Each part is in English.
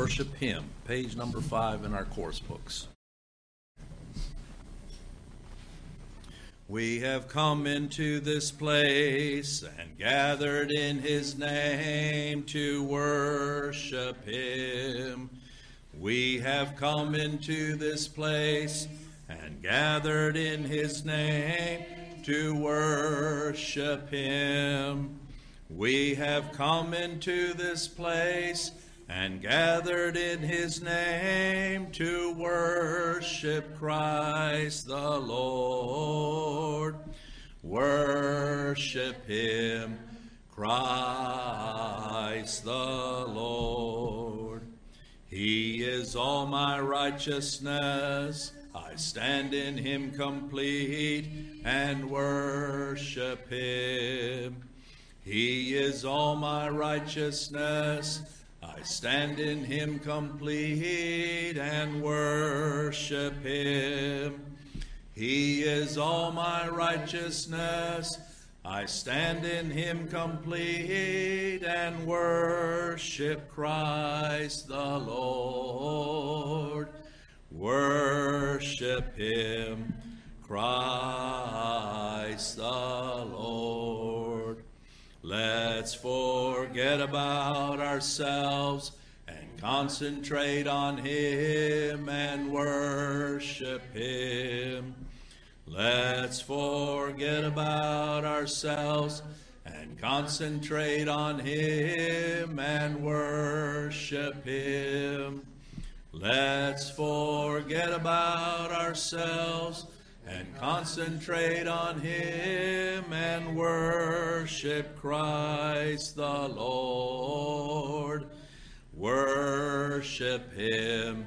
worship him. Page number 5 in our course books. We have come into this place and gathered in his name to worship him. We have come into this place and gathered in his name to worship him. We have come into this place and gathered in his name to worship Christ the Lord. Worship him, Christ the Lord. He is all my righteousness. I stand in him complete and worship him. He is all my righteousness. I stand in him complete and worship him. He is all my righteousness. I stand in him complete and worship Christ the Lord. Worship him, Christ the Lord. Let's forget about ourselves and concentrate on him and worship him. Let's forget about ourselves and concentrate on him and worship him. Let's forget about ourselves and concentrate on him and worship Christ the Lord. Worship him,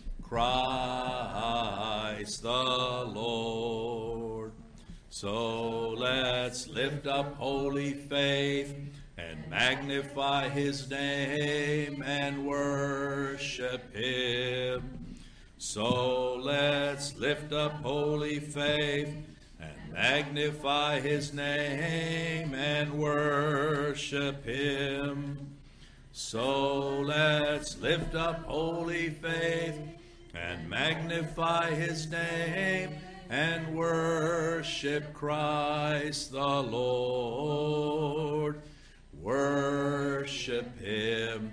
Christ the Lord. So let's lift up holy faith and magnify his name and worship him. So let's lift up holy faith and magnify his name and worship him. So let's lift up holy faith and magnify his name and worship Christ the Lord. Worship him,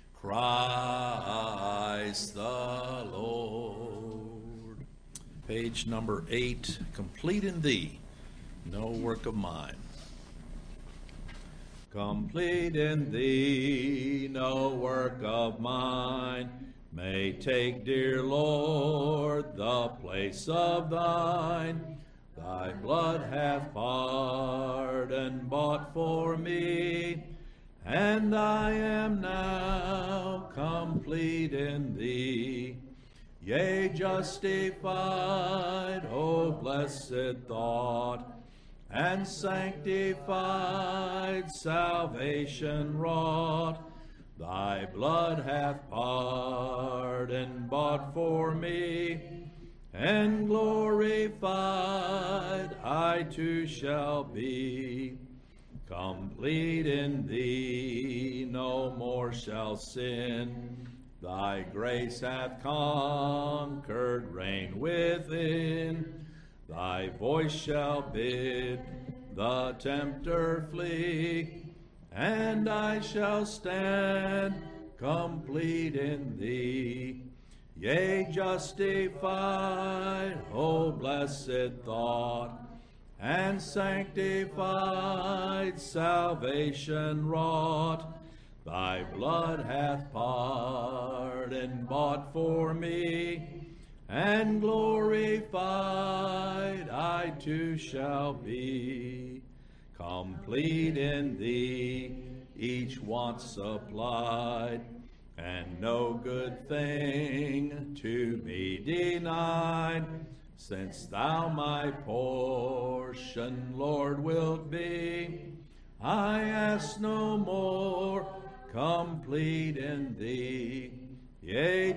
Christ the Lord. Page number 8, complete in thee, no work of mine. Complete in thee, no work of mine, may take, dear Lord, the place of thine. Thy blood hath pardon bought for me, and I am now complete in thee. Yea, justified, O blessed thought, and sanctified, salvation wrought. Thy blood hath pardon bought for me, and glorified I too shall be. Complete in thee, no more shall sin. Thy grace hath conquered, reign within. Thy voice shall bid the tempter flee, and I shall stand complete in thee. Yea, justified, O blessed thought, and sanctified, salvation wrought. Thy blood hath pardon bought for me, and glorified I too shall be. Complete in thee, each want supplied, and no good thing to be denied. Since thou my portion, Lord, wilt be, I ask no more. Complete in thee, yea,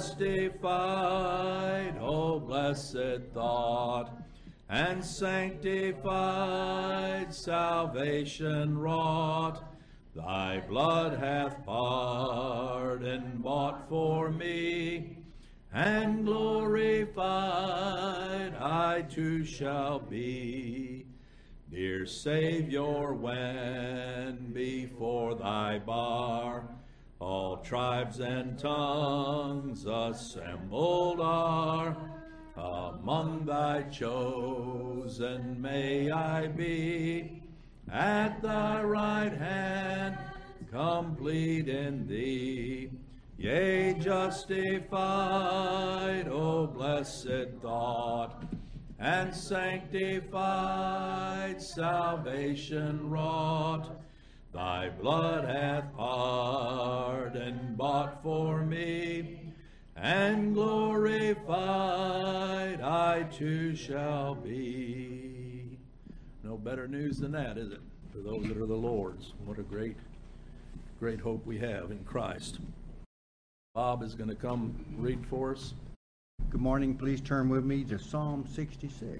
justified, O blessed thought, and sanctified, salvation wrought. Thy blood hath pardon bought for me, and glorified I too shall be. Dear Savior, when before thy bar all tribes and tongues assembled are, among thy chosen may I be, at thy right hand, complete in thee. Yea, justified, O blessed thought, and sanctified, salvation wrought. Thy blood hath pardon bought for me, and glorified I too shall be. No better news than that, is it? For those that are the Lord's. What a great hope we have in Christ. Bob is going to come read for us. Good morning. Please turn with me to Psalm 66.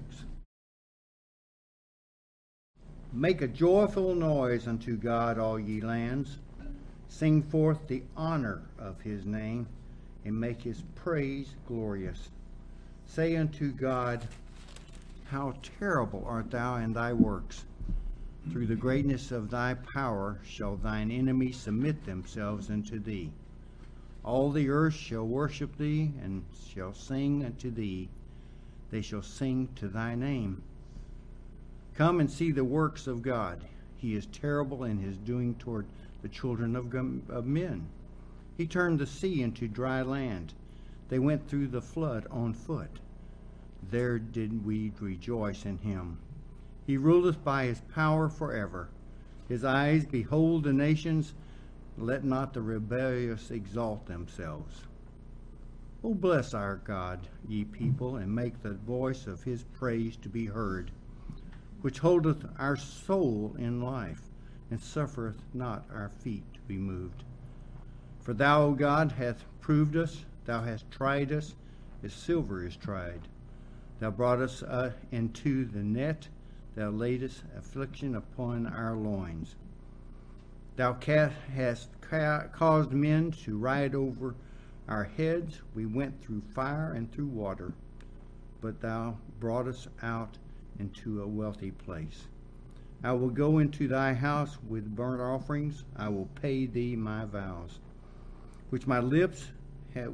Make a joyful noise unto God, all ye lands. Sing forth the honor of his name, and make his praise glorious. Say unto God, how terrible art thou in thy works. Through the greatness of thy power shall thine enemies submit themselves unto thee. All the earth shall worship thee, and shall sing unto thee. They shall sing to thy name. Come and see the works of God. He is terrible in his doing toward the children of men. He turned the sea into dry land. They went through the flood on foot. There did we rejoice in him. He ruleth by his power forever. His eyes behold the nations. Let not the rebellious exalt themselves. O bless our God, ye people, and make the voice of his praise to be heard, which holdeth our soul in life, and suffereth not our feet to be moved. For thou, O God, hast proved us, thou hast tried us, as silver is tried. Thou brought us into the net, thou laidest affliction upon our loins. Thou hast caused men to ride over our heads. We went through fire and through water, but thou brought us out into a wealthy place. I will go into thy house with burnt offerings. I will pay thee my vows, which my lips have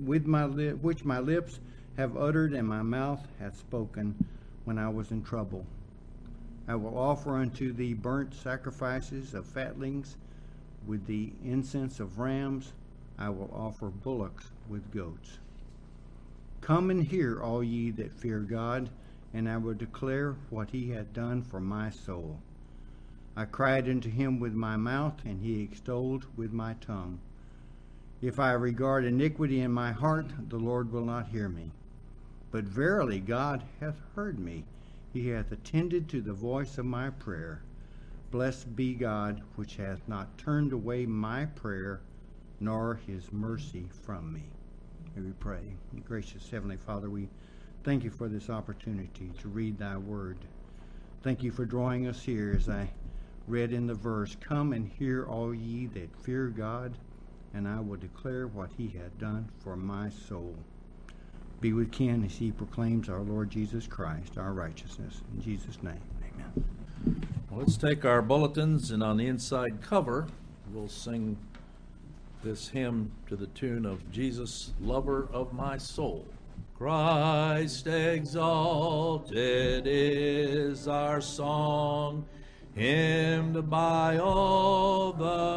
uttered, and my mouth hath spoken when I was in trouble. I will offer unto thee burnt sacrifices of fatlings. With the incense of rams, I will offer bullocks with goats. Come and hear, all ye that fear God, and I will declare what he hath done for my soul. I cried unto him with my mouth, and he extolled with my tongue. If I regard iniquity in my heart, the Lord will not hear me. But verily God hath heard me. He hath attended to the voice of my prayer. Blessed be God, which hath not turned away my prayer, nor his mercy from me. May we pray. Gracious Heavenly Father, we thank you for this opportunity to read thy word. Thank you for drawing us here, as I read in the verse, come and hear, all ye that fear God, and I will declare what he hath done for my soul. Be with Ken as he proclaims our Lord Jesus Christ, our righteousness. In Jesus' name, amen. Well, let's take our bulletins, and on the inside cover, we'll sing this hymn to the tune of Jesus, Lover of My Soul. Christ exalted is our song, hymned by all the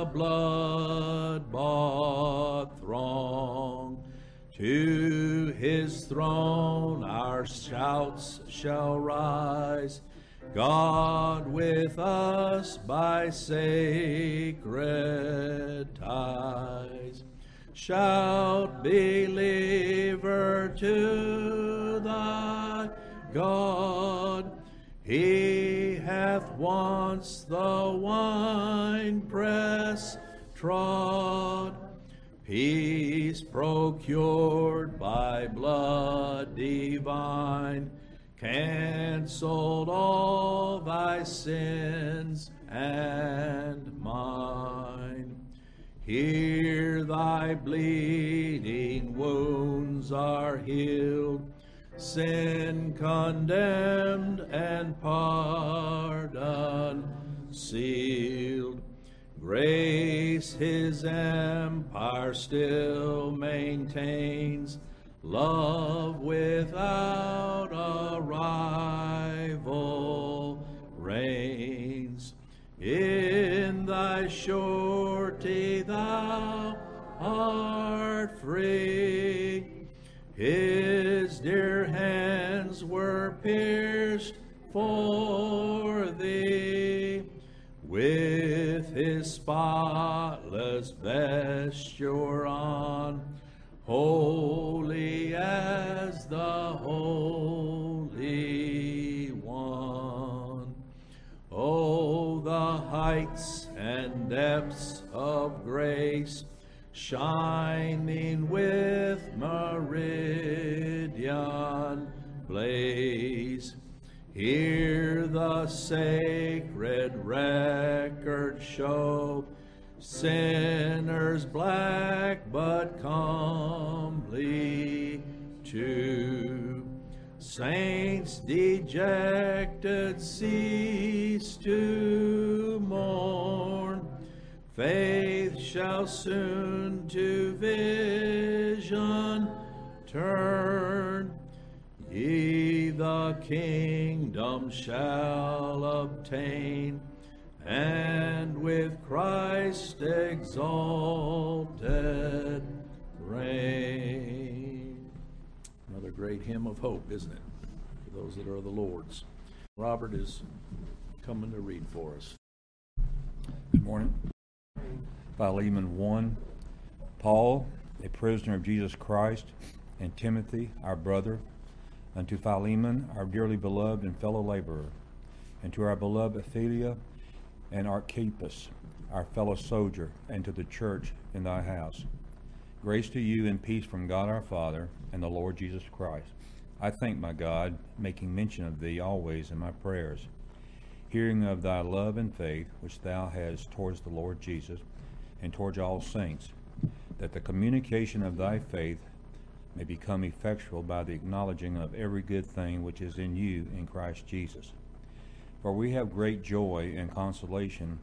blood-bought throng. To his throne our shouts shall rise, God with us by sacred ties. Shout, believer, to thy God. He hath once the winepress trod, peace procured by blood divine, cancelled all thy sins and mine. Here thy bleeding wounds are healed, sin condemned and pardon sealed. Grace his empire still maintains, love without a rival reigns. In thy surety thou art free. His dear hands were pierced for thee. With his spotless vesture on, holy as the Holy One. Oh, the heights and depths of grace, shining with meridian blaze. Here the sacred record show, sinners black but comely too. Saints dejected cease to mourn. Faith shall soon to vision turn. Ye the kingdom shall obtain, and with Christ exalted reign. Another great hymn of hope, isn't it, for those that are the Lord's. Robert is coming to read for us. Good morning. Philemon 1. Paul, a prisoner of Jesus Christ, and Timothy, our brother, unto Philemon, our dearly beloved and fellow laborer, and to our beloved Apphia and Archippus, our fellow soldier, and to the church in thy house. Grace to you and peace from God our Father and the Lord Jesus Christ. I thank my God, making mention of thee always in my prayers, hearing of thy love and faith which thou hast towards the Lord Jesus and towards all saints, that the communication of thy faith may become effectual by the acknowledging of every good thing which is in you in Christ Jesus. For we have great joy and consolation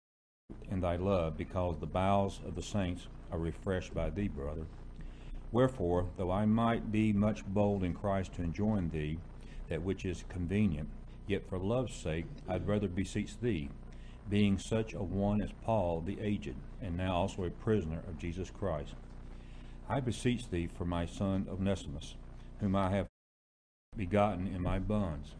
in thy love, because the bowels of the saints are refreshed by thee, brother. Wherefore, though I might be much bold in Christ to enjoin thee that which is convenient, yet for love's sake I'd rather beseech thee, being such a one as Paul the aged, and now also a prisoner of Jesus Christ. I beseech thee for my son Onesimus, whom I have begotten in my bonds,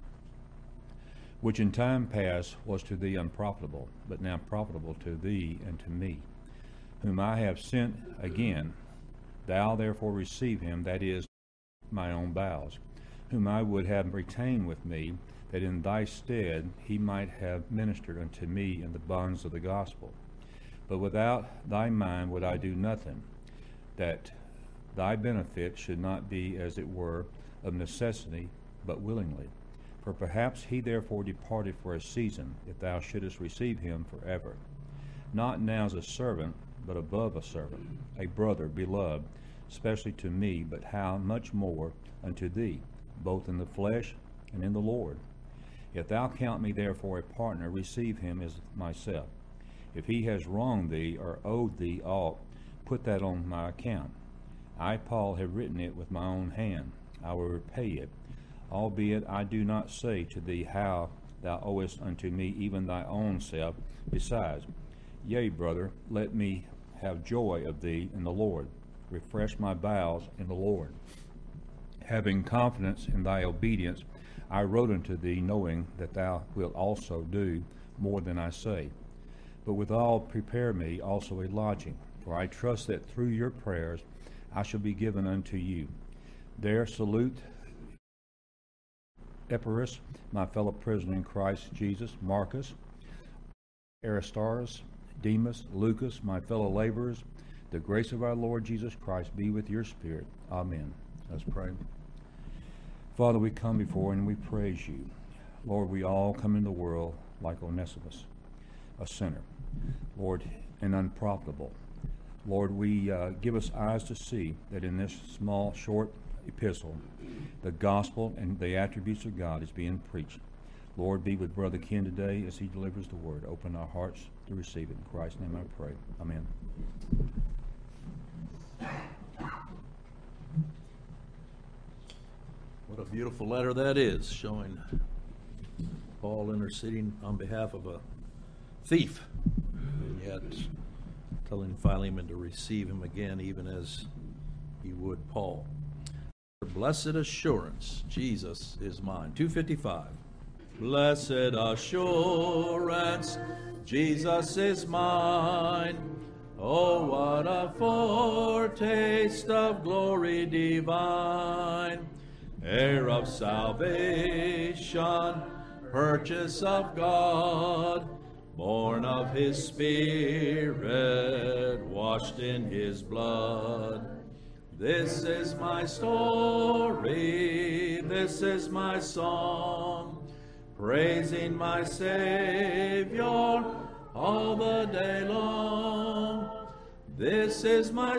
which in time past was to thee unprofitable, but now profitable to thee and to me, whom I have sent again. Thou therefore receive him, that is, my own bowels, whom I would have retained with me, that in thy stead he might have ministered unto me in the bonds of the gospel. But without thy mind would I do nothing, that thy benefit should not be, as it were, of necessity, but willingly. For perhaps he therefore departed for a season, if thou shouldest receive him forever. Not now as a servant, but above a servant, a brother beloved, especially to me, but how much more unto thee, both in the flesh and in the Lord. If thou count me therefore a partner, receive him as myself. If he has wronged thee or owed thee aught, put that on my account. I, Paul, have written it with my own hand. I will repay it, albeit I do not say to thee how thou owest unto me even thy own self. Besides, yea, brother, let me have joy of thee in the Lord. Refresh my bowels in the Lord. Having confidence in thy obedience, I wrote unto thee, knowing that thou wilt also do more than I say. But withal prepare me also a lodging, for I trust that through your prayers I shall be given unto you. There salute Epaphras, my fellow prisoner in Christ Jesus, Marcus, Aristarchus, Demas, Lucas, my fellow laborers. The grace of our Lord Jesus Christ be with your spirit. Amen. Let's pray. Father, we come before and we praise you. Lord, we all come in the world like Onesimus, a sinner, Lord, and unprofitable. Lord, we give us eyes to see that in this small, short epistle, the gospel and the attributes of God is being preached. Lord, be with Brother Ken today as he delivers the word. Open our hearts to receive it. In Christ's name I pray. Amen. What a beautiful letter that is, showing Paul interceding on behalf of a thief, and yet telling Philemon to receive him again, even as he would Paul. Blessed assurance, Jesus is mine. 255. Blessed assurance, Jesus is mine. Oh, what a foretaste of glory divine, heir of salvation, purchase of God, born of his Spirit, washed in his blood. This is my story, this is my song, praising my Savior all the day long. This is my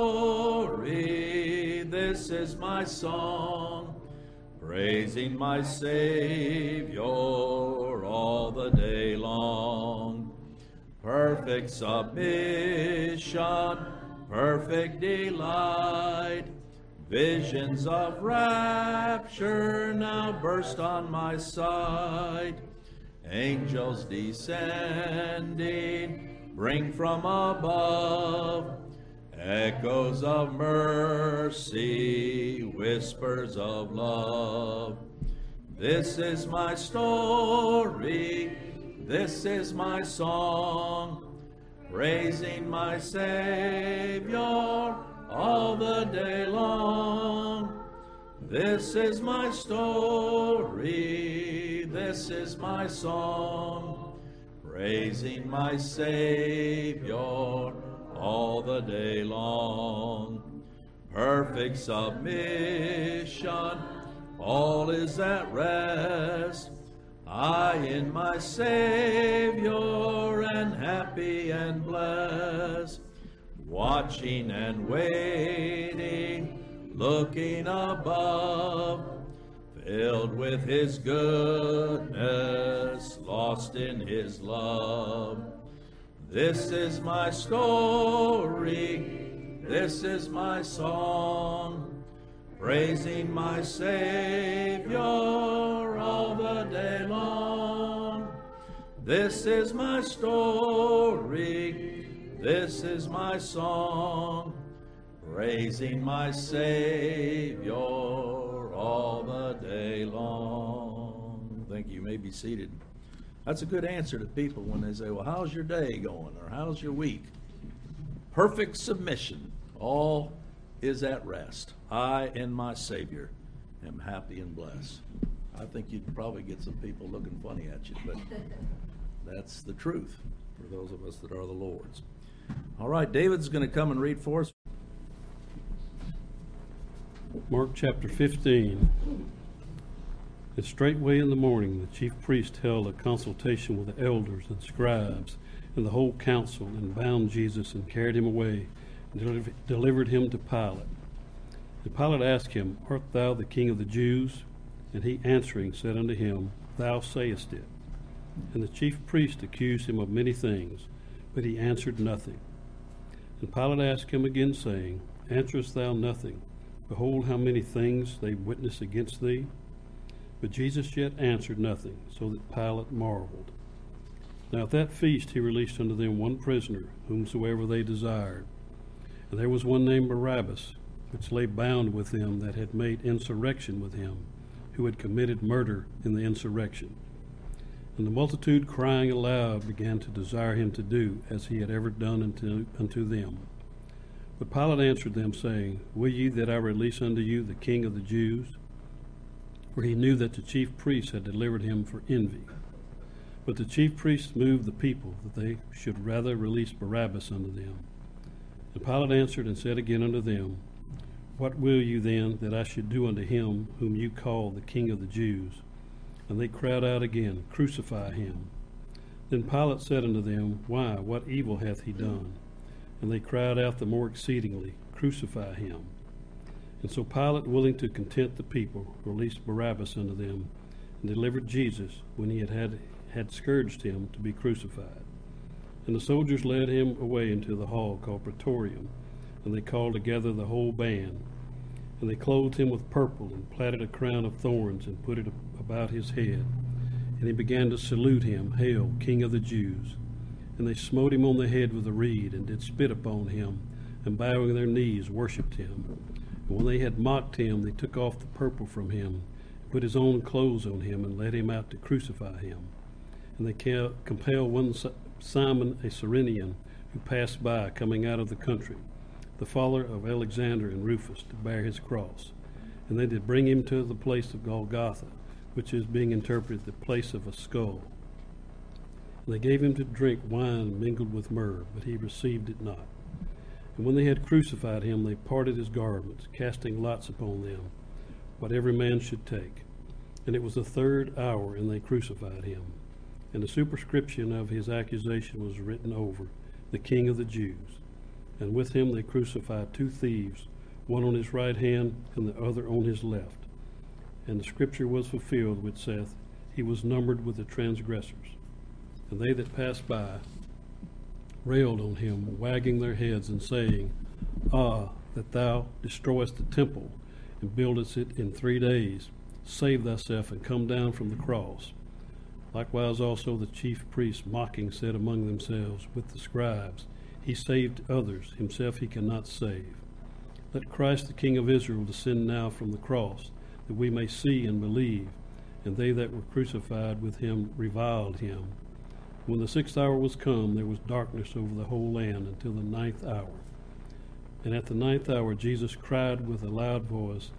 story, this is my song, praising my Savior all the day long. Perfect submission, perfect delight, visions of rapture now burst on my sight. Angels descending, bring from above echoes of mercy, whispers of love. This is my story, this is my song, praising my Savior all the day long. This is my story, this is my song, praising my Savior all the day long. Perfect submission, all is at rest. I in my Savior and happy and blessed, watching and waiting, looking above, filled with his goodness, lost in his love. This is my story, this is my song, praising my Savior all the day long. This is my story, this is my song, praising my Savior all the day long. Thank you. You may be seated. That's a good answer to people when they say, well, how's your day going? Or how's your week? Perfect submission. All is at rest. I and my Savior am happy and blessed. I think you'd probably get some people looking funny at you, but that's the truth for those of us that are the Lord's. All right, David's going to come and read for us. Mark chapter 15. And straightway in the morning the chief priest held a consultation with the elders and scribes and the whole council, and bound Jesus and carried him away and delivered him to Pilate. And Pilate asked him, Art thou the king of the Jews? And he answering said unto him, Thou sayest it. And the chief priest accused him of many things, but he answered nothing. And Pilate asked him again, saying, Answerest thou nothing? Behold, how many things they witness against thee. But Jesus yet answered nothing, so that Pilate marveled. Now at that feast he released unto them one prisoner, whomsoever they desired. And there was one named Barabbas, which lay bound with them that had made insurrection with him, who had committed murder in the insurrection. And the multitude crying aloud began to desire him to do as he had ever done unto them. But Pilate answered them, saying, Will ye that I release unto you the King of the Jews? For he knew that the chief priests had delivered him for envy. But the chief priests moved the people, that they should rather release Barabbas unto them. And Pilate answered and said again unto them, What will you then that I should do unto him whom you call the King of the Jews? And they cried out again, Crucify him. Then Pilate said unto them, Why, what evil hath he done? And they cried out the more exceedingly, Crucify him. And so Pilate, willing to content the people, released Barabbas unto them, and delivered Jesus, when he had scourged him, to be crucified. And the soldiers led him away into the hall called Praetorium, and they called together the whole band. And they clothed him with purple, and platted a crown of thorns, and put it about his head. And he began to salute him, Hail, King of the Jews! And they smote him on the head with a reed, and did spit upon him, and bowing their knees worshipped him. And when they had mocked him, they took off the purple from him, and put his own clothes on him, and led him out to crucify him. And they compelled one Simon a Cyrenian, who passed by, coming out of the country, the father of Alexander and Rufus, to bear his cross. And they did bring him to the place of Golgotha, which is being interpreted the place of a skull. And they gave him to drink wine mingled with myrrh, but he received it not. And when they had crucified him, they parted his garments, casting lots upon them, what every man should take. And it was the 3rd hour, and they crucified him. And the superscription of his accusation was written over, The King of the Jews. And with him they crucified 2 thieves, one on his right hand and the other on his left. And the scripture was fulfilled, which saith, He was numbered with the transgressors. And they that passed by railed on him, wagging their heads and saying, Ah, that thou destroyest the temple, and buildest it in 3 days, save thyself, and come down from the cross. Likewise also the chief priests mocking said among themselves with the scribes, He saved others, himself he cannot save. Let Christ the King of Israel descend now from the cross, that we may see and believe. And they that were crucified with him reviled him. When the 6th hour was come, there was darkness over the whole land until the 9th hour. And at the 9th hour Jesus cried with a loud voice,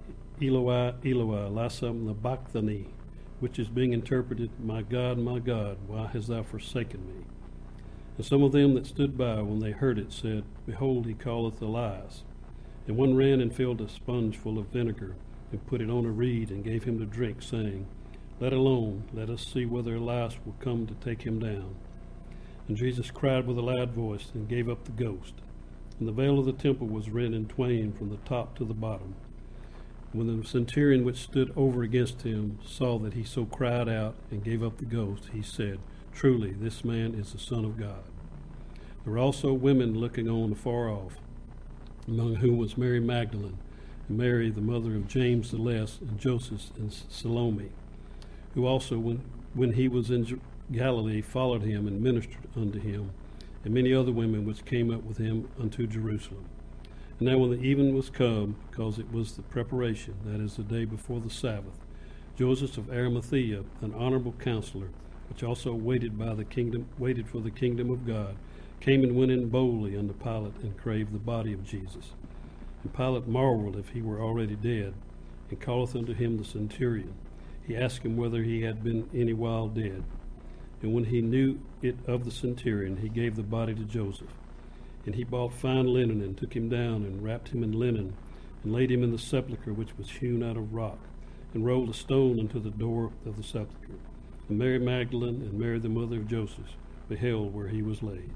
Eloi, Eloi, lama sabachthani, which is being interpreted, my God, why hast thou forsaken me? And some of them that stood by, when they heard it, said, Behold, he calleth Elias. And one ran and filled a sponge full of vinegar, and put it on a reed, and gave him to drink, saying, Let alone, let us see whether Elias will come to take him down. And Jesus cried with a loud voice, and gave up the ghost. And the veil of the temple was rent in twain from the top to the bottom. When the centurion which stood over against him saw that he so cried out and gave up the ghost, he said, Truly, this man is the Son of God. There were also women looking on afar off, among whom was Mary Magdalene, and Mary, the mother of James the Less, and Joseph, and Salome, who also, when he was in Galilee, followed him and ministered unto him, and many other women which came up with him unto Jerusalem. And now when the even was come, because it was the preparation, that is, the day before the Sabbath, Joseph of Arimathea, an honorable counselor, which also waited for the kingdom of God, came and went in boldly unto Pilate, and craved the body of Jesus. And Pilate marveled if he were already dead, and calleth unto him the centurion. He asked him whether he had been any while dead. And when he knew it of the centurion, he gave the body to Joseph. And he bought fine linen, and took him down, and wrapped him in linen, and laid him in the sepulchre which was hewn out of rock, and rolled a stone unto the door of the sepulchre. And Mary Magdalene and Mary the mother of Joseph beheld where he was laid.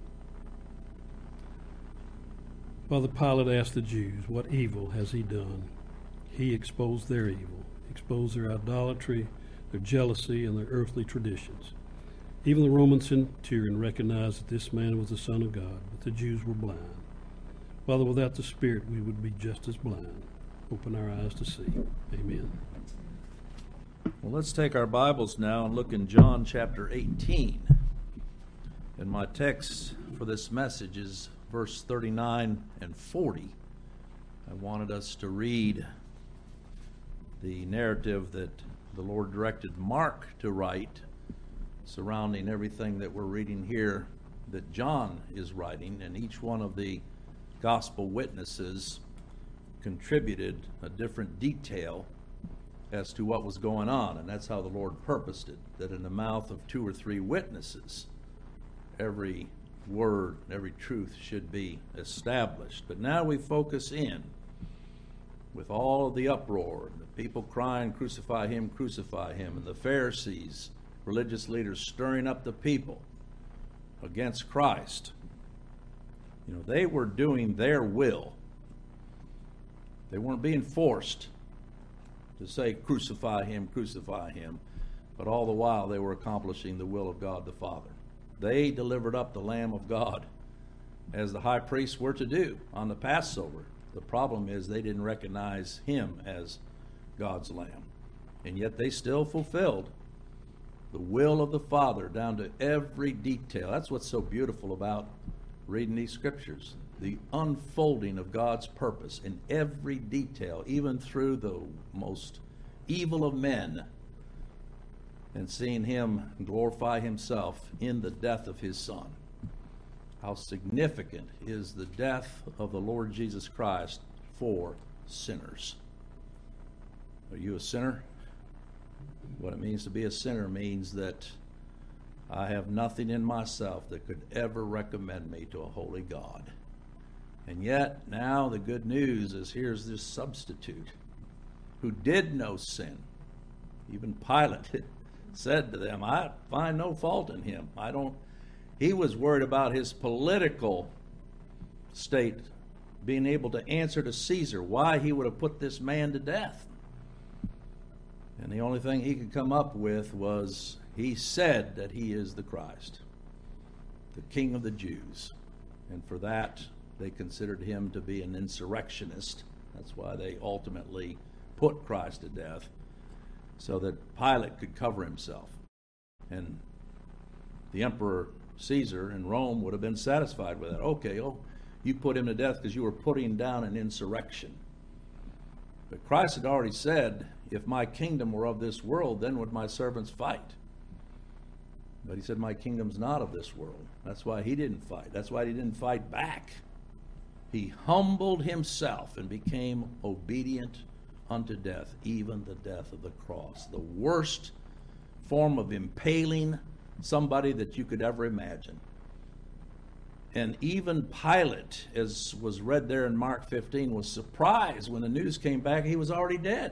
Father Pilate asked the Jews, What evil has he done? He exposed their evil, exposed their idolatry, their jealousy, and their earthly traditions. Even the Roman centurion recognized that this man was the Son of God, but the Jews were blind. Father, without the Spirit, we would be just as blind. Open our eyes to see. Amen. Well, let's take our Bibles now and look in John chapter 18. And my text for this message is verse 39 and 40. I wanted us to read the narrative that the Lord directed Mark to write surrounding everything that we're reading here that John is writing, and each one of the gospel witnesses contributed a different detail as to what was going on, and that's how the Lord purposed it, that in the mouth of 2 or 3 witnesses every word, every truth should be established. But now we focus in with all of the uproar, and the people crying, crucify him, and the Pharisees, religious leaders, stirring up the people against Christ. You know, they were doing their will. They weren't being forced to say, crucify him, but all the while they were accomplishing the will of God the Father. They delivered up the Lamb of God as the high priests were to do on the Passover. The problem is they didn't recognize him as God's Lamb. And yet they still fulfilled the will of the Father down to every detail. That's what's so beautiful about reading these scriptures. The unfolding of God's purpose in every detail, even through the most evil of men, and seeing him glorify himself in the death of his Son. How significant is the death of the Lord Jesus Christ for sinners. Are you a sinner? What it means to be a sinner means that I have nothing in myself that could ever recommend me to a holy God. And yet, now the good news is here's this substitute who did no sin. Even Pilate said to them, I find no fault in him. He was worried about his political state, being able to answer to Caesar why he would have put this man to death. And the only thing he could come up with was, he said that he is the Christ, the King of the Jews. And for that, they considered him to be an insurrectionist. That's why they ultimately put Christ to death, so that Pilate could cover himself. And the Emperor Caesar in Rome would have been satisfied with that. Okay, you put him to death because you were putting down an insurrection. But Christ had already said, if my kingdom were of this world, then would my servants fight. But he said, my kingdom's not of this world. That's why he didn't fight. That's why he didn't fight back. He humbled himself and became obedient unto death, even the death of the cross. The worst form of impaling somebody that you could ever imagine. And even Pilate, as was read there in Mark 15, was surprised when the news came back he was already dead.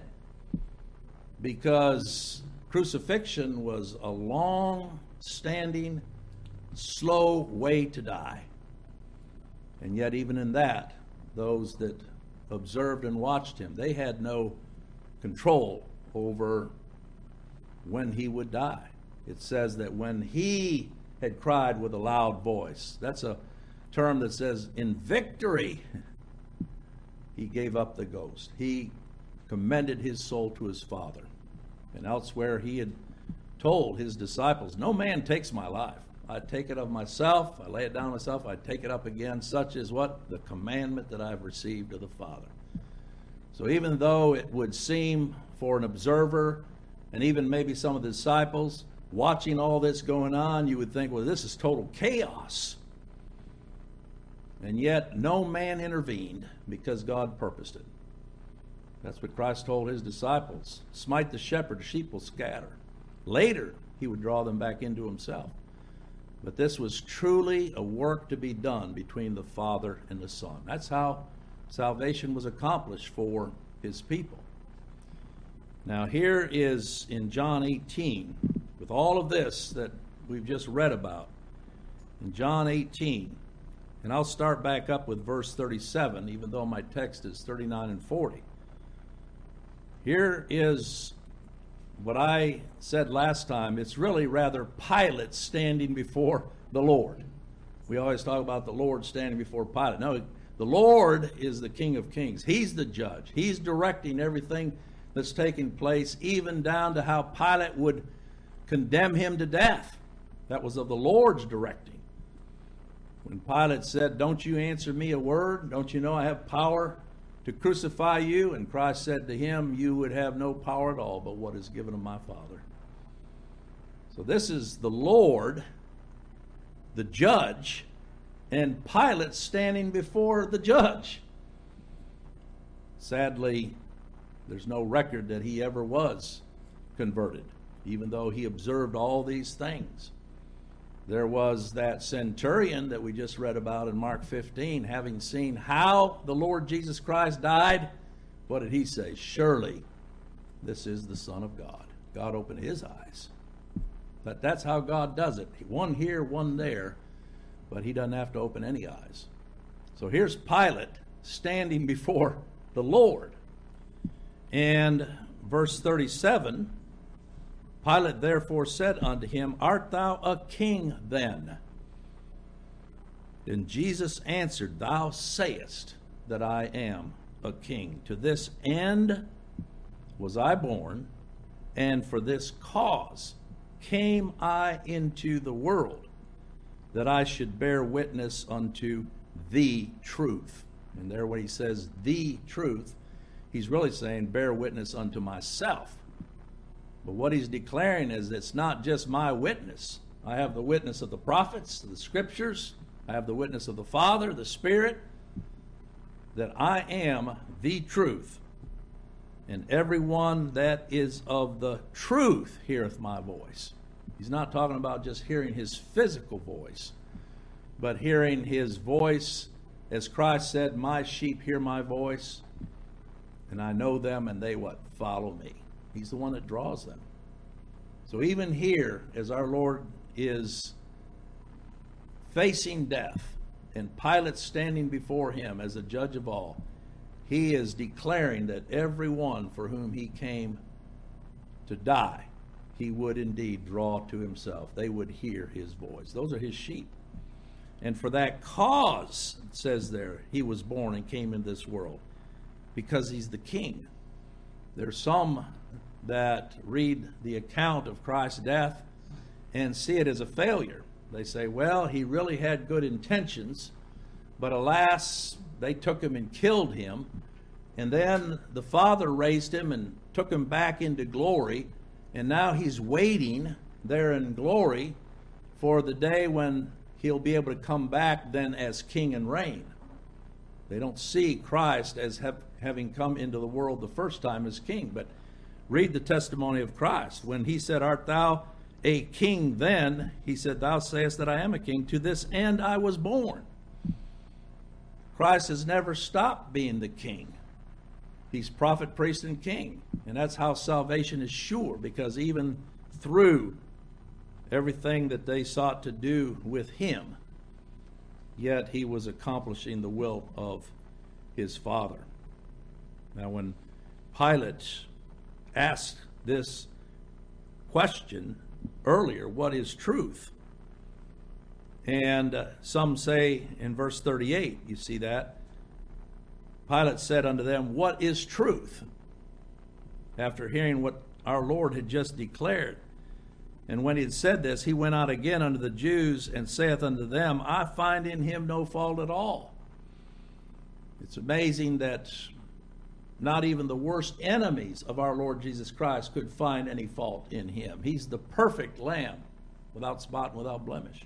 Because crucifixion was a long-standing, slow way to die. And yet even in that, those that observed and watched him, they had no control over when he would die. It says that when he had cried with a loud voice, that's a term that says in victory, he gave up the ghost. He commended his soul to his Father. And elsewhere he had told his disciples, no man takes my life. I take it of myself, I lay it down myself, I take it up again. Such is what? The commandment that I've received of the Father. So even though it would seem for an observer, and even maybe some of the disciples, watching all this going on, you would think, well, this is total chaos. And yet no man intervened because God purposed it. That's what Christ told his disciples. Smite the shepherd, the sheep will scatter. Later, he would draw them back into himself. But this was truly a work to be done between the Father and the Son. That's how salvation was accomplished for his people. Now here is in John 18, with all of this that we've just read about, in John 18, and I'll start back up with verse 37, even though my text is 39 and 40. Here is what I said last time. It's really rather Pilate standing before the Lord. We always talk about the Lord standing before Pilate. No, the Lord is the King of Kings. He's the judge. He's directing everything that's taking place, even down to how Pilate would condemn him to death. That was of the Lord's directing. When Pilate said, don't you answer me a word? Don't you know I have power to crucify you? And Christ said to him, you would have no power at all but what is given of my Father. So this is the Lord, the judge, and Pilate standing before the judge. Sadly, there's no record that he ever was converted, even though he observed all these things. There was that centurion that we just read about in Mark 15, having seen how the Lord Jesus Christ died. What did he say? Surely this is the Son of God. God opened his eyes. But that's how God does it. One here, one there, but he doesn't have to open any eyes. So here's Pilate standing before the Lord. And verse 37, Pilate therefore said unto him, Art thou a king then? Then Jesus answered, Thou sayest that I am a king. To this end was I born, and for this cause came I into the world, that I should bear witness unto the truth. And there when he says the truth, he's really saying bear witness unto myself. But what he's declaring is it's not just my witness. I have the witness of the prophets, the scriptures. I have the witness of the Father, the Spirit, that I am the truth. And everyone that is of the truth heareth my voice. He's not talking about just hearing his physical voice, but hearing his voice, as Christ said, my sheep hear my voice, and I know them, and they what? Follow me. He's the one that draws them. So even here, as our Lord is facing death, and Pilate standing before him as a judge of all, he is declaring that everyone for whom he came to die, he would indeed draw to himself. They would hear his voice. Those are his sheep. And for that cause, it says there, he was born and came into this world, because he's the king. There's some that read the account of Christ's death and see it as a failure. They say, well, he really had good intentions, but alas, they took him and killed him. And then the Father raised him and took him back into glory. And now he's waiting there in glory for the day when he'll be able to come back then as king and reign. They don't see Christ as having come into the world the first time as king. But read the testimony of Christ. When he said, Art thou a king then? He said, Thou sayest that I am a king. To this end I was born. Christ has never stopped being the king. He's prophet, priest, and king. And that's how salvation is sure, because even through everything that they sought to do with him, yet he was accomplishing the will of his Father. Now, when Pilate asked this question earlier, what is truth? And some say in verse 38, you see that, Pilate said unto them, What is truth? After hearing what our Lord had just declared. And when he had said this, he went out again unto the Jews and saith unto them, I find in him no fault at all. It's amazing that not even the worst enemies of our Lord Jesus Christ could find any fault in him. He's the perfect Lamb, without spot and without blemish.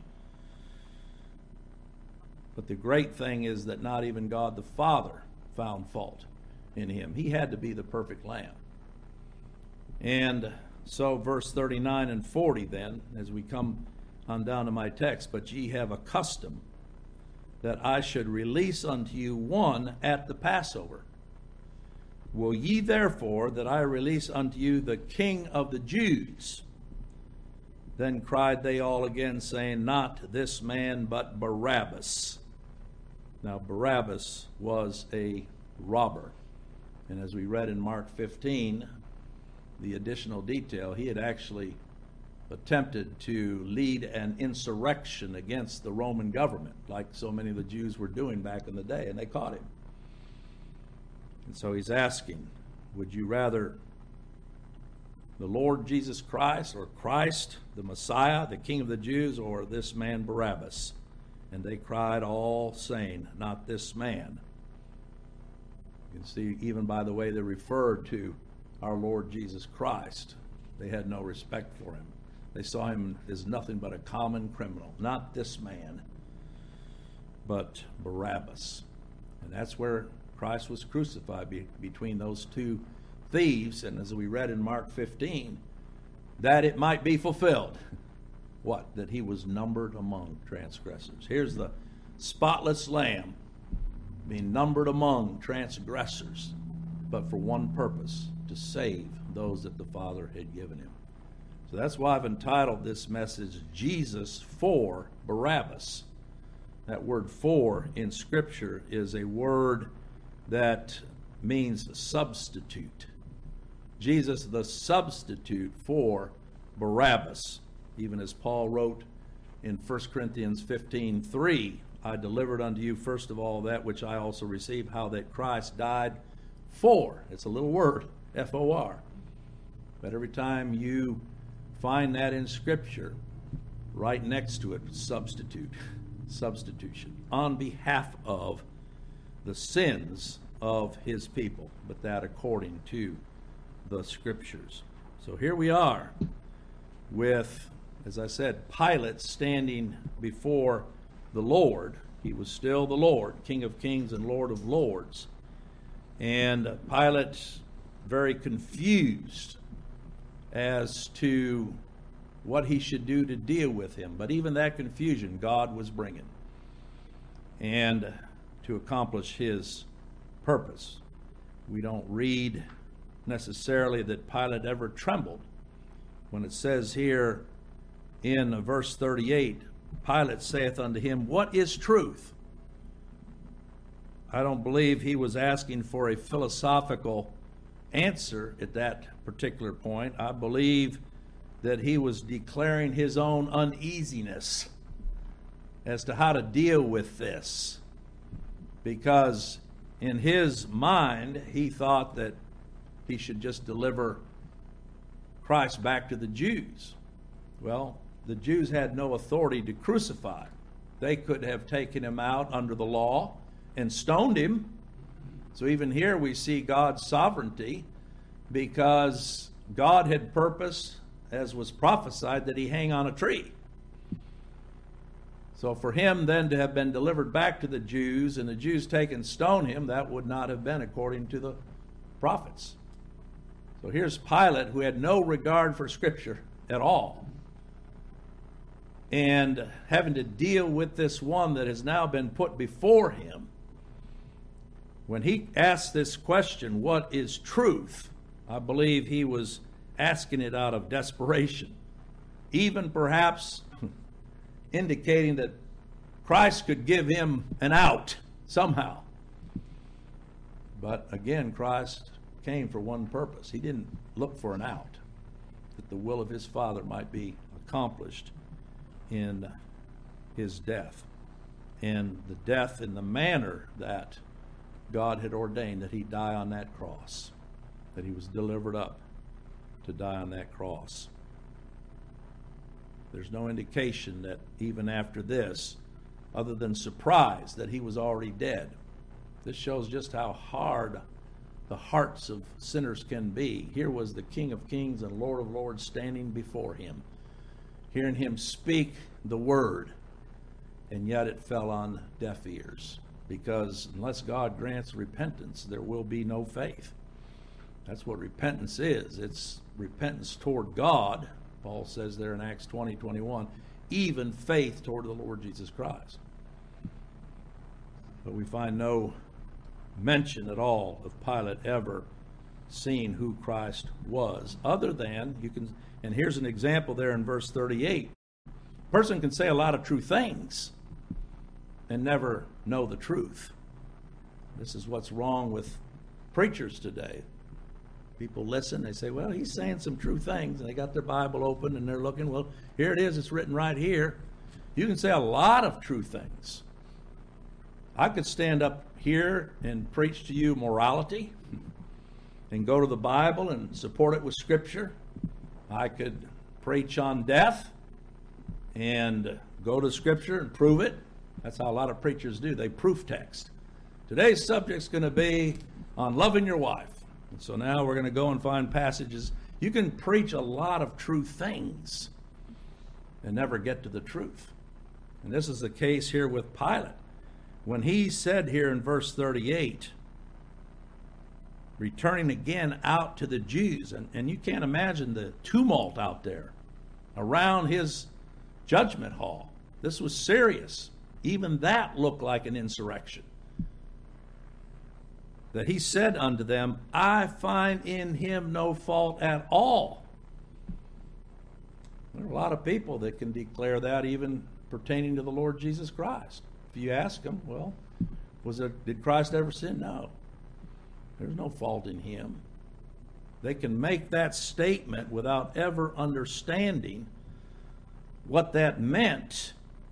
But the great thing is that not even God the Father found fault in him. He had to be the perfect Lamb. And so verse 39 and 40 then, as we come on down to my text, But ye have a custom that I should release unto you one at the Passover. Will ye therefore that I release unto you the King of the Jews? Then cried they all again, saying, Not this man, but Barabbas. Now Barabbas was a robber. And as we read in Mark 15, the additional detail, he had actually attempted to lead an insurrection against the Roman government, like so many of the Jews were doing back in the day, and they caught him. And so he's asking, would you rather the Lord Jesus Christ, or Christ, the Messiah, the King of the Jews, or this man Barabbas? And they cried all saying, Not this man. You can see even by the way they referred to our Lord Jesus Christ, they had no respect for him. They saw him as nothing but a common criminal. Not this man, but Barabbas. And that's where Christ was crucified, between those two thieves. And as we read in Mark 15, that it might be fulfilled. What? That he was numbered among transgressors. Here's the spotless Lamb being numbered among transgressors, but for one purpose, to save those that the Father had given him. So that's why I've entitled this message, Jesus for Barabbas. That word "for" in Scripture is a word that means substitute. Jesus, the substitute for Barabbas. Even as Paul wrote in 1 Corinthians 15:3, I delivered unto you first of all that which I also received, how that Christ died for. It's a little word, F-O-R. But every time you find that in Scripture, right next to it, substitute, substitution, on behalf of the sins of his people, but that according to the Scriptures. So here we are with, as I said, Pilate standing before the Lord. He was still the Lord, King of Kings and Lord of Lords. And Pilate, very confused as to what he should do to deal with him. But even that confusion God was bringing, and to accomplish his purpose. We don't read necessarily that Pilate ever trembled. When it says here in verse 38, Pilate saith unto him, What is truth? I don't believe he was asking for a philosophical answer at that particular point. I believe that he was declaring his own uneasiness as to how to deal with this, because in his mind he thought that he should just deliver Christ back to the Jews. Well, the Jews had no authority to crucify. They could have taken him out under the law and stoned him. So even here we see God's sovereignty, because God had purposed, as was prophesied, that he hang on a tree. So for him then to have been delivered back to the Jews, and the Jews take and stone him, that would not have been according to the prophets. So here's Pilate, who had no regard for Scripture at all, and having to deal with this one that has now been put before him. When he asked this question, what is truth? I believe he was asking it out of desperation, even perhaps indicating that Christ could give him an out somehow. But again, Christ came for one purpose. He didn't look for an out, that the will of his Father might be accomplished in his death, and the death in the manner that God had ordained, that he die on that cross, that he was delivered up to die on that cross. There's no indication that even after this, other than surprise that he was already dead. This shows just how hard the hearts of sinners can be. Here was the King of Kings and Lord of Lords standing before him, hearing him speak the word, and yet it fell on deaf ears, because unless God grants repentance, there will be no faith. That's what repentance is. It's repentance toward God. Paul says there in Acts 20:21, even faith toward the Lord Jesus Christ. But we find no mention at all of Pilate ever seeing who Christ was, other than and here's an example there in verse 38. A person can say a lot of true things and never know the truth. This is what's wrong with preachers today. People listen, they say, well, he's saying some true things, and they got their Bible open and they're looking, well, here it is, it's written right here. You can say a lot of true things. I could stand up here and preach to you morality and go to the Bible and support it with Scripture. I could preach on death and go to Scripture and prove it. That's how a lot of preachers do. They proof text. Today's subject's going to be on loving your wife. And so now we're going to go and find passages. You can preach a lot of true things and never get to the truth. And this is the case here with Pilate. When he said here in verse 38, returning again out to the Jews, and you can't imagine the tumult out there around his judgment hall. This was serious. Even that looked like an insurrection. That he said unto them, I find in him no fault at all. There are a lot of people that can declare that, even pertaining to the Lord Jesus Christ. if you ask them, well, did Christ ever sin? No. There's no fault in him. They can make that statement without ever understanding what that meant,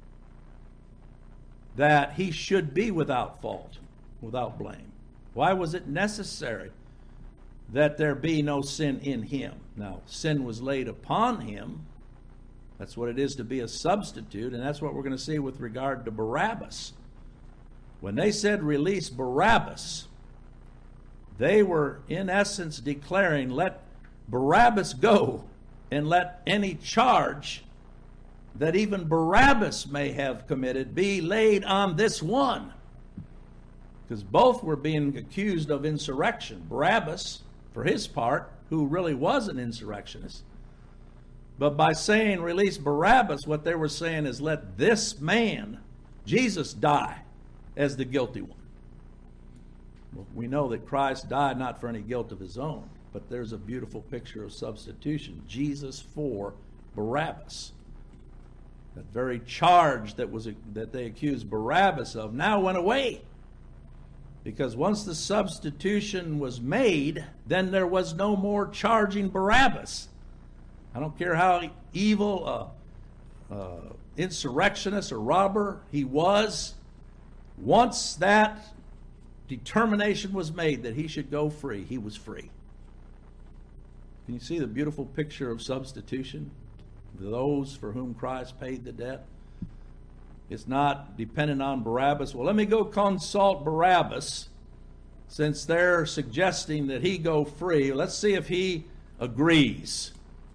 that he should be without fault, without blame. Why was it necessary that there be no sin in him? Now, sin was laid upon him. That's what it is to be a substitute, and that's what we're going to see with regard to Barabbas. When they said release Barabbas, they were in essence declaring, let Barabbas go, and let any charge that even Barabbas may have committed be laid on this one. Because both were being accused of insurrection. Barabbas, for his part, who really was an insurrectionist. But by saying release Barabbas, what they were saying is let this man, Jesus, die as the guilty one. Well, we know that Christ died not for any guilt of his own, but there's a beautiful picture of substitution. Jesus for Barabbas. That very charge that they accused Barabbas of now went away. Because once the substitution was made, then there was no more charging Barabbas. I don't care how evil insurrectionist or robber he was. Once that determination was made that he should go free, he was free. Can you see the beautiful picture of substitution? Those for whom Christ paid the debt. It's not dependent on Barabbas. Well, let me go consult Barabbas since they're suggesting that he go free. Let's see if he agrees.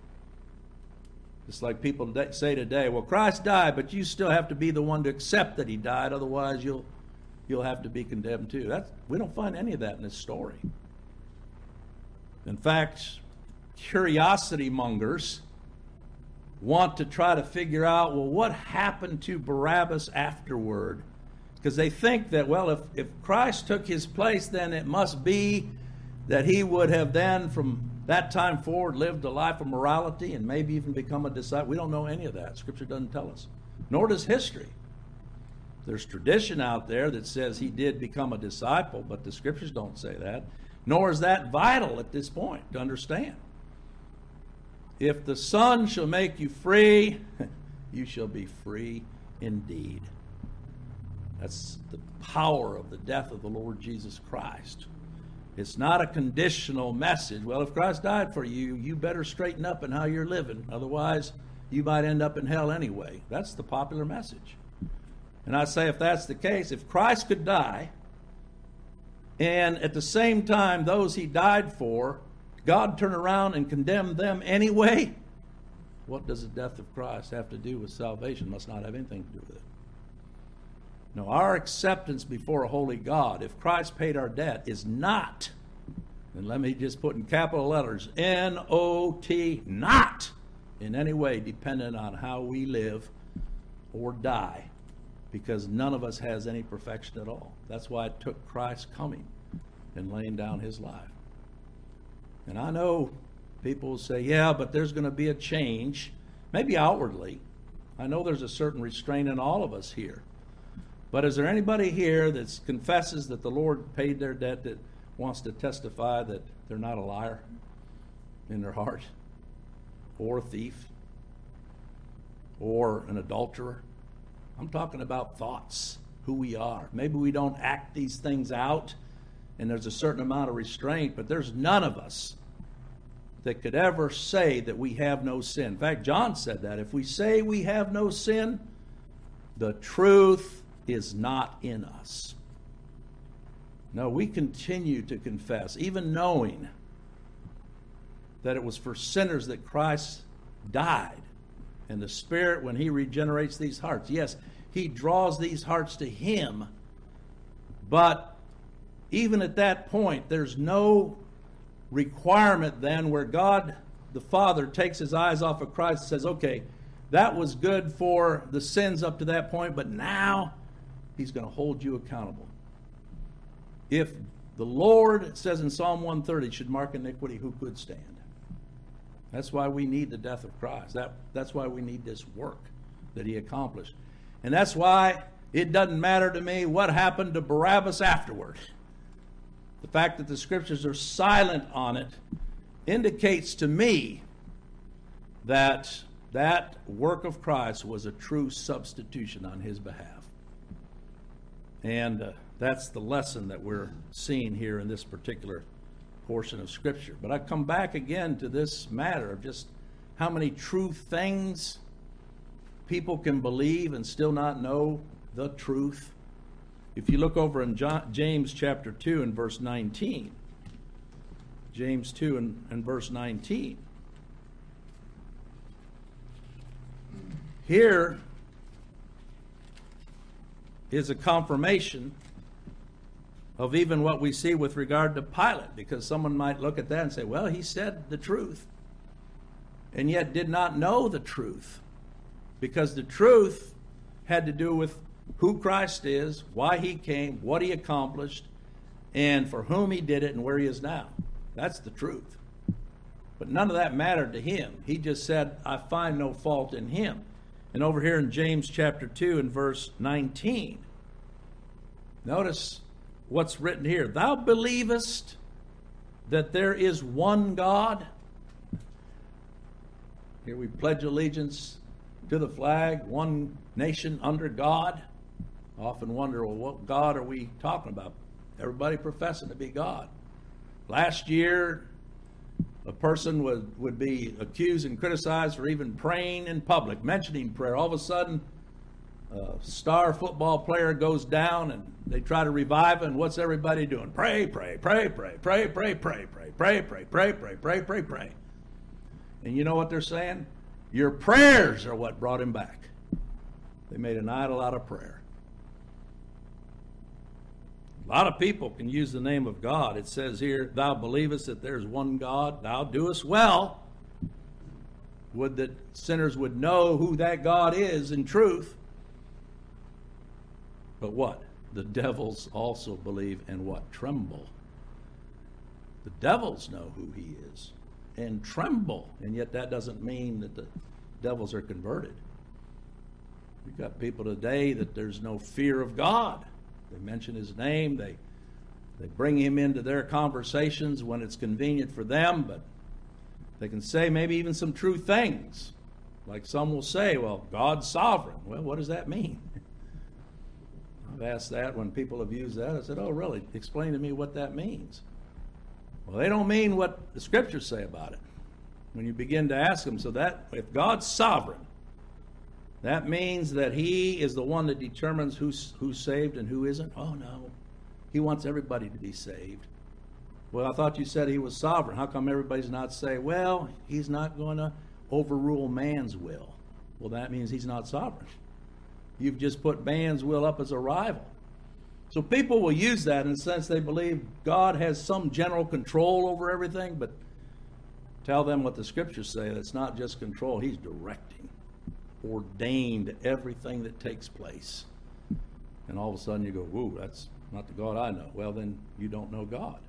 It's like people say today, well, Christ died, but you still have to be the one to accept that he died. Otherwise, you'll have to be condemned too. We don't find any of that in this story. In fact, curiosity mongers want to try to figure out, well, what happened to Barabbas afterward? Because they think that, well, if Christ took his place, then it must be that he would have then, from that time forward, lived a life of morality and maybe even become a disciple. We don't know any of that. Scripture doesn't tell us. Nor does history. There's tradition out there that says he did become a disciple, but the Scriptures don't say that. Nor is that vital at this point to understand. If the Son shall make you free, you shall be free indeed. That's the power of the death of the Lord Jesus Christ. It's not a conditional message. Well, if Christ died for you, you better straighten up in how you're living. Otherwise, you might end up in hell anyway. That's the popular message. And I say if that's the case, if Christ could die, and at the same time those he died for, God turn around and condemn them anyway, what does the death of Christ have to do with salvation? Must not have anything to do with it. No, our acceptance before a holy God, if Christ paid our debt, is not, and let me just put in capital letters, N-O-T, not in any way dependent on how we live or die, because none of us has any perfection at all. That's why it took Christ coming and laying down his life. And I know people will say, yeah, but there's going to be a change, maybe outwardly. I know there's a certain restraint in all of us here. But is there anybody here that confesses that the Lord paid their debt that wants to testify that they're not a liar in their heart, or a thief, or an adulterer? I'm talking about thoughts, who we are. Maybe we don't act these things out, and there's a certain amount of restraint, but there's none of us that could ever say that we have no sin. In fact, John said that. If we say we have no sin, the truth is not in us. No, we continue to confess, even knowing that it was for sinners that Christ died. And the Spirit, when he regenerates these hearts, yes, he draws these hearts to him. But even at that point, there's no requirement then where God the Father takes his eyes off of Christ and says, okay, that was good for the sins up to that point, but now he's going to hold you accountable. If the Lord, it says in Psalm 130, should mark iniquity, who could stand? That's why we need the death of Christ. That's why we need this work that he accomplished. And that's why It doesn't matter to me what happened to Barabbas afterward. The fact that the scriptures are silent on it indicates to me that that work of Christ was a true substitution on his behalf. And that's the lesson that we're seeing here in this particular portion of Scripture. But I come back again to this matter of just how many true things people can believe and still not know the truth. If you look over in James chapter 2 and verse 19, James 2 and verse 19, here is a confirmation of even what we see with regard to Pilate, because someone might look at that and say, well, he said the truth, and yet did not know the truth, because the truth had to do with who Christ is, why he came, what he accomplished, and for whom he did it, and where he is now. That's the truth. But none of that mattered to him. He just said, I find no fault in him. And over here in James chapter 2 and verse 19, notice what's written here. Thou believest that there is one God. Here we pledge allegiance to the flag, one nation under God. I often wonder, well, what God are we talking about? Everybody professing to be God. Last year, a person would be accused and criticized for even praying in public, mentioning prayer. All of a sudden, a star football player goes down and they try to revive him. And what's everybody doing? Pray, pray, pray, pray, pray, pray, pray, pray, pray, pray, pray, pray, pray, pray, pray. And you know what they're saying? Your prayers are what brought him back. They made an idol out of prayer. A lot of people can use the name of God. It says here, thou believest that there's one God, thou doest well. Would that sinners would know who that God is in truth. But what? The devils also believe and what? Tremble. The devils know who he is and tremble. And yet that doesn't mean that the devils are converted. You've got people today that there's no fear of God. They mention his name. They bring him into their conversations when it's convenient for them, but they can say maybe even some true things. Like some will say, well, God's sovereign. Well, what does that mean? I've asked that when people have used that. I said, oh, really? Explain to me what that means. Well, they don't mean what the scriptures say about it. When you begin to ask them, so that if God's sovereign, that means that he is the one that determines who's saved and who isn't? Oh, no. He wants everybody to be saved. Well, I thought you said he was sovereign. How come everybody's not saying, well, he's not going to overrule man's will? Well, that means he's not sovereign. You've just put man's will up as a rival. So people will use that in the sense they believe God has some general control over everything, but tell them what the scriptures say. That's not just control. He's directing, ordained everything that takes place. And all of a sudden you go, whoa, that's not the God I know. Well, then you don't know God.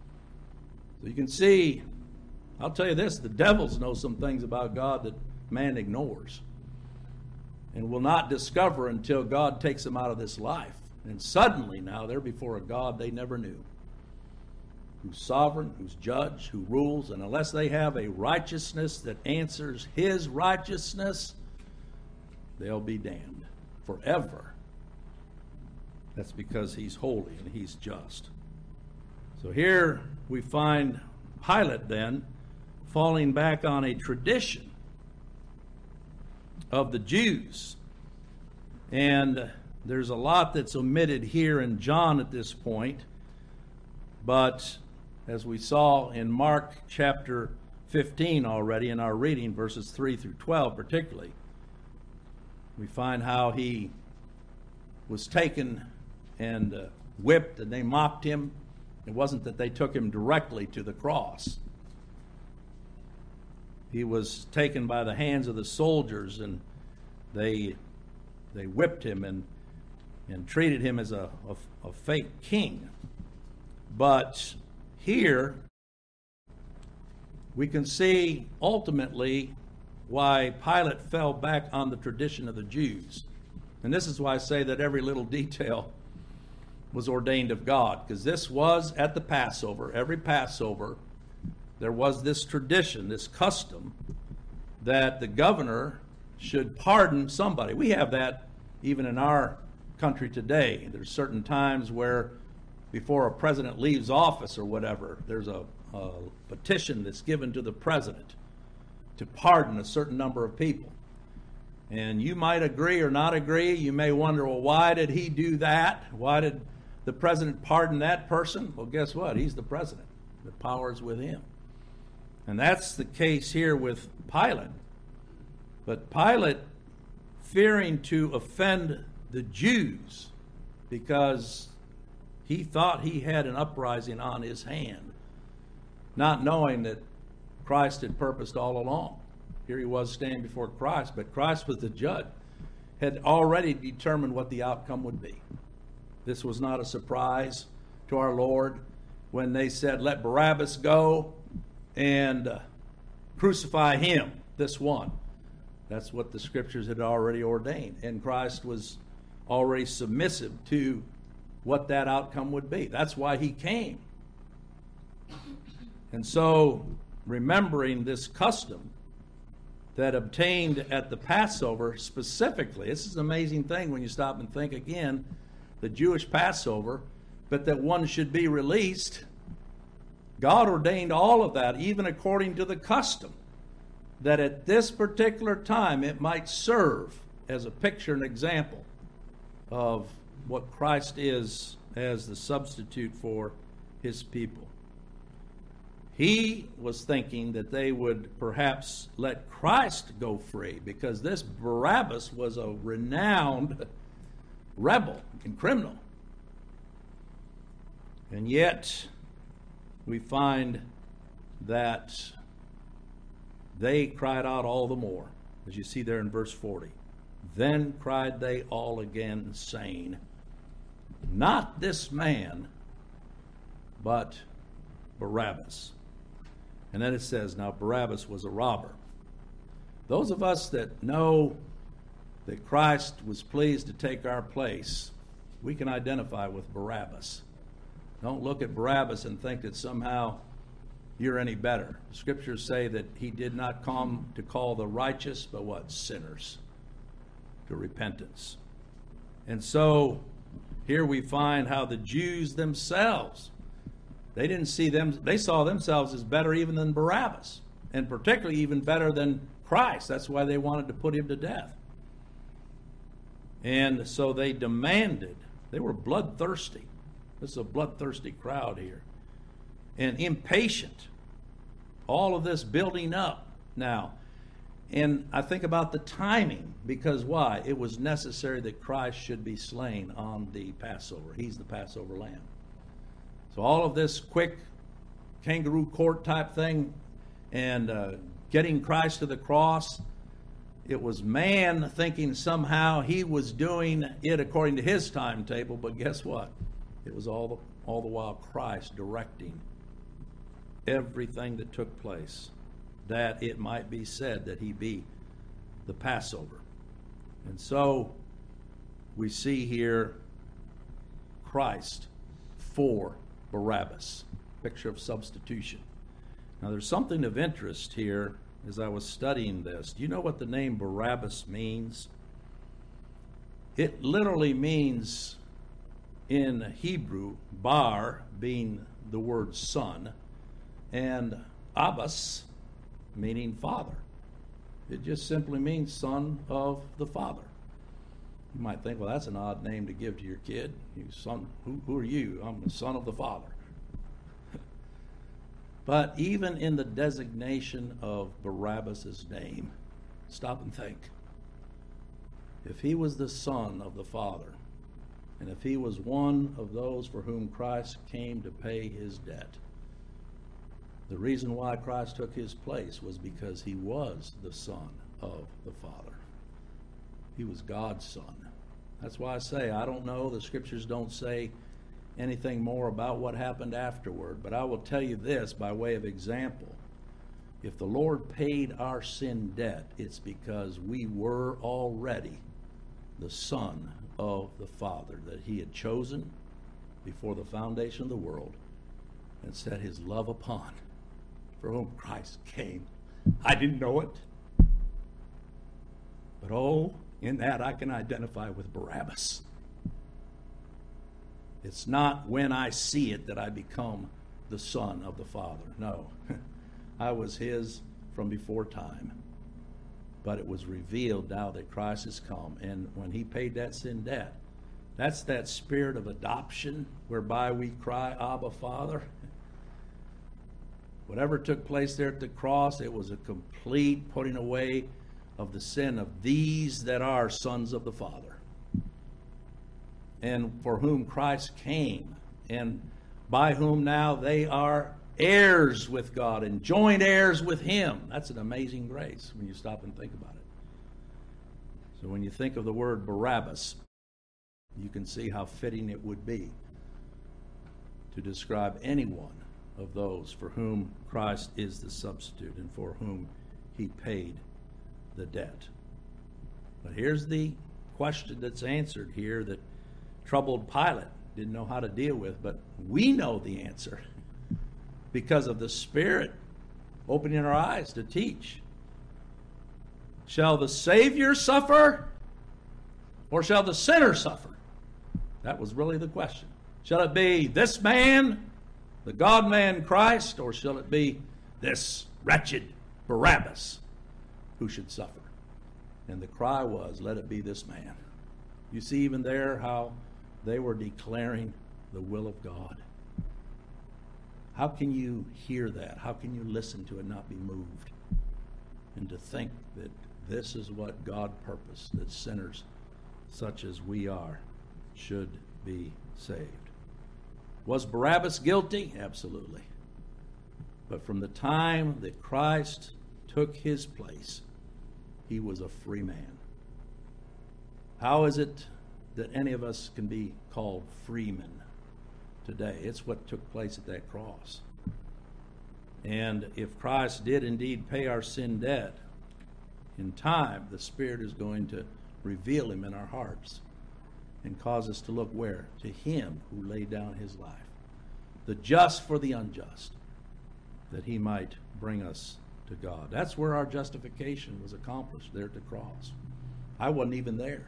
So you can see, I'll tell you this, the devils know some things about God that man ignores and will not discover until God takes them out of this life. And suddenly now they're before a God they never knew, who's sovereign, who's judge, who rules, and unless they have a righteousness that answers his righteousness, they'll be damned forever. That's because he's holy and he's just. So here we find Pilate then falling back on a tradition of the Jews. And there's a lot that's omitted here in John at this point. But as we saw in Mark chapter 15 already in our reading, verses 3 through 12 particularly, we find how he was taken and whipped, and they mocked him. It wasn't that they took him directly to the cross. He was taken by the hands of the soldiers, and they whipped him and treated him as a fake king. But here we can see ultimately why Pilate fell back on the tradition of the Jews. And this is why I say that every little detail was ordained of God, because this was at the Passover. Every Passover, there was this tradition, this custom, that the governor should pardon somebody. We have that even in our country today. There's certain times where before a president leaves office or whatever, there's a petition that's given to the president to pardon a certain number of people. And you might agree or not agree. You may wonder, well, why did he do that? Why did the president pardon that person? Well, guess what? He's the president. The power is with him. And that's the case here with Pilate. But Pilate, fearing to offend the Jews, because he thought he had an uprising on his hand, not knowing that Christ had purposed all along. Here he was standing before Christ, but Christ was the judge, had already determined what the outcome would be. This was not a surprise to our Lord when they said, let Barabbas go and crucify him, this one. That's what the scriptures had already ordained. And Christ was already submissive to what that outcome would be. That's why he came. And so, remembering this custom that obtained at the Passover specifically, this is an amazing thing when you stop and think again, the Jewish Passover, but that one should be released. God ordained all of that, even according to the custom, that at this particular time it might serve as a picture and example of what Christ is as the substitute for his people. He was thinking that they would perhaps let Christ go free, because this Barabbas was a renowned rebel and criminal. And yet, we find that they cried out all the more, as you see there in verse 40. Then cried they all again, saying, not this man, but Barabbas. And then it says, now Barabbas was a robber. Those of us that know that Christ was pleased to take our place, we can identify with Barabbas. Don't look at Barabbas and think that somehow you're any better. The scriptures say that he did not come to call the righteous, but what? Sinners to repentance. And so here we find how the Jews themselves, they saw themselves as better even than Barabbas, and particularly even better than Christ. That's why they wanted to put him to death. And so they demanded, they were bloodthirsty. This is a bloodthirsty crowd here. And impatient. All of this building up now. And I think about the timing, because why? It was necessary that Christ should be slain on the Passover. He's the Passover lamb. So all of this quick kangaroo court type thing and getting Christ to the cross, it was man thinking somehow he was doing it according to his timetable, but guess what? It was all the while Christ directing everything that took place, that it might be said that he be the Passover. And so we see here Christ for Barabbas, picture of substitution. Now there's something of interest here as I was studying this. Do you know what the name Barabbas means? It literally means, in Hebrew, bar being the word son, and Abbas meaning father. It just simply means son of the father. You might think, well, that's an odd name to give to your kid. You son, who are you? I'm the son of the father. But even in the designation of Barabbas' name, stop and think. If he was the son of the father, and if he was one of those for whom Christ came to pay his debt, the reason why Christ took his place was because he was the son of the Father. He was God's son. That's why I say, I don't know, the scriptures don't say anything more about what happened afterward, but I will tell you this by way of example. If the Lord paid our sin debt, it's because we were already the Son of the Father that he had chosen before the foundation of the world and set his love upon, for whom Christ came. I didn't know it. But oh, in that I can identify with Barabbas. It's not when I see it that I become the son of the Father. No, I was his from before time. But it was revealed now that Christ has come. And when he paid that sin debt, that's that spirit of adoption whereby we cry, Abba, Father. Whatever took place there at the cross, it was a complete putting away of the sin of these that are sons of the Father, and for whom Christ came, and by whom now they are heirs with God and joint heirs with him. That's an amazing grace when you stop and think about it. So when you think of the word Barabbas, you can see how fitting it would be to describe any one of those for whom Christ is the substitute and for whom he paid the debt. But here's the question that's answered here that troubled Pilate didn't know how to deal with, but we know the answer because of the Spirit opening our eyes to teach. Shall the Savior suffer, or shall the sinner suffer? That was really the question. Shall it be this man, the God-man Christ, or shall it be this wretched Barabbas who should suffer? And the cry was, let it be this man. You see even there how they were declaring the will of God. How can you hear that? How can you listen to it and not be moved? And to think that this is what God purposed, that sinners such as we are should be saved. Was Barabbas guilty? Absolutely. But from the time that Christ took his place, he was a free man. How is it that any of us can be called freemen today? It's what took place at that cross. And if Christ did indeed pay our sin debt, in time the Spirit is going to reveal him in our hearts and cause us to look where? To him who laid down his life, the just for the unjust, that he might bring us to God. That's where our justification was accomplished, there at the cross. I wasn't even there.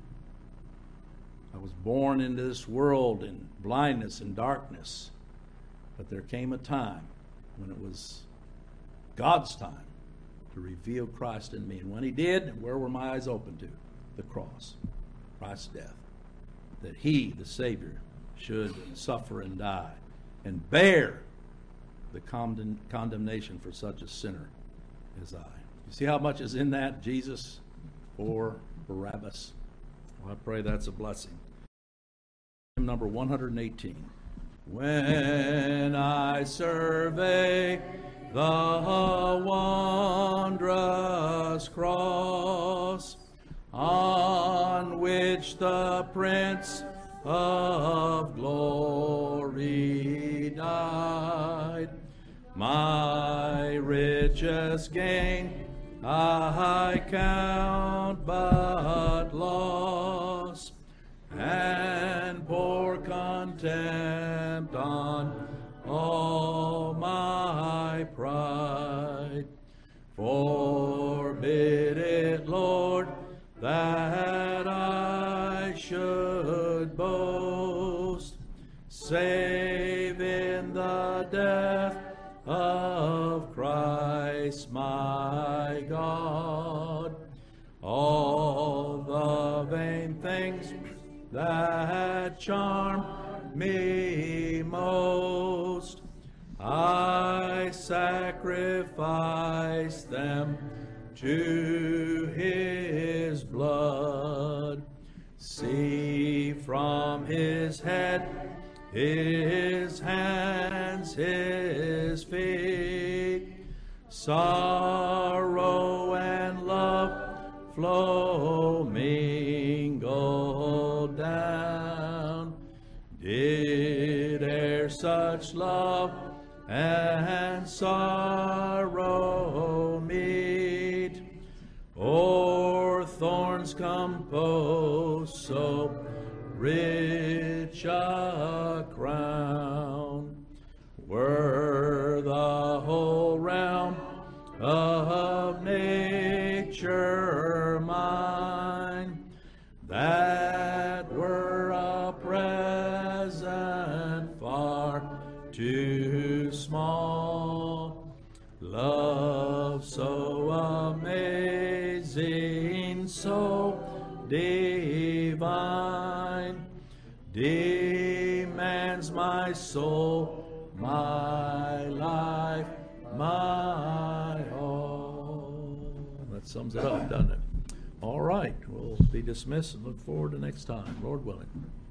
I was born into this world in blindness and darkness. But there came a time when it was God's time to reveal Christ in me. And when he did, where were my eyes open to? The cross, Christ's death. That he, the Savior, should suffer and die and bear the condemnation for such a sinner as I. You see how much is in that, Jesus or Barabbas? Well, I pray that's a blessing. Hymn number 118. When I survey the wondrous cross on which the Prince of glory died, my richest gain I count but loss, and pour contempt on all my pride. Forbid it, Lord, that I should boast, save in the death of Christ my God. All the vain things that charm me most, I sacrifice them to his blood. See from his head, his hands, his feet, sorrow and love flow mingled down. Did e'er such love and sorrow meet, o'er thorns thorns compose so rich a crown, were the whole realm of nature mine, that were a present far too small. Love so amazing, so divine, demands my soul, my life, my all. That sums it up, doesn't it? All right, we'll be dismissed and look forward to next time, Lord willing.